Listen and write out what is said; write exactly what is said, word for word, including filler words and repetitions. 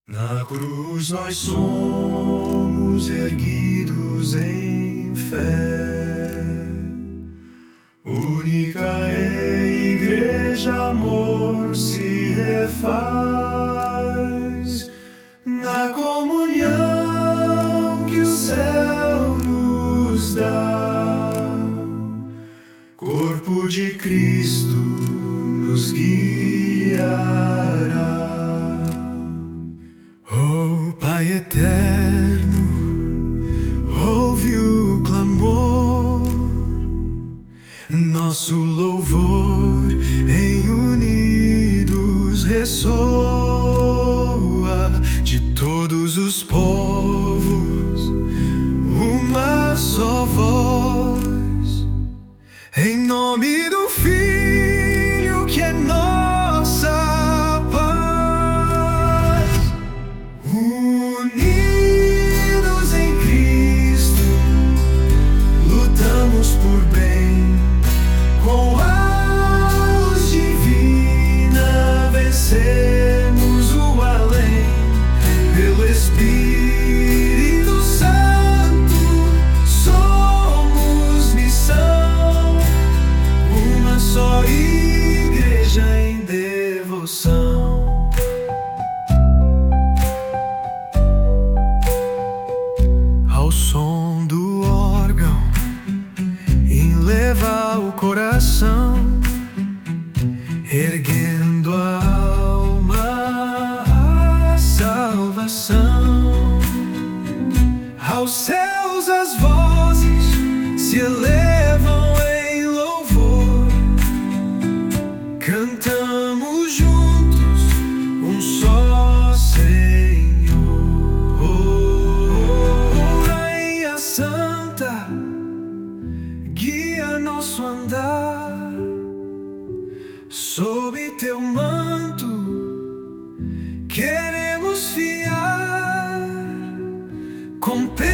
Na cruz nós somos erguidos em fé, única é a igreja, amor se refaz na comunhão que o céu nos dá. Corpo de Cristo nos guiará. Oh Pai eterno, ouve o clamor, nosso louvor em unidos ressoa de todos os povos, uma só voz, em nome do Filho que é nossa paz. Unidos em Cristo, lutamos por bem, com a luz divina vencemos o além, pelo Espírito Santo somos missão, uma só igreja em devoção. Ao som do órgão eleva o coração, erguendo a alma à salvação. Aos céus as vozes se elevam em louvor, cantamos juntos um só Senhor. Oh, Rainha Santa, guia nosso andar, sob teu manto queremos fiar, com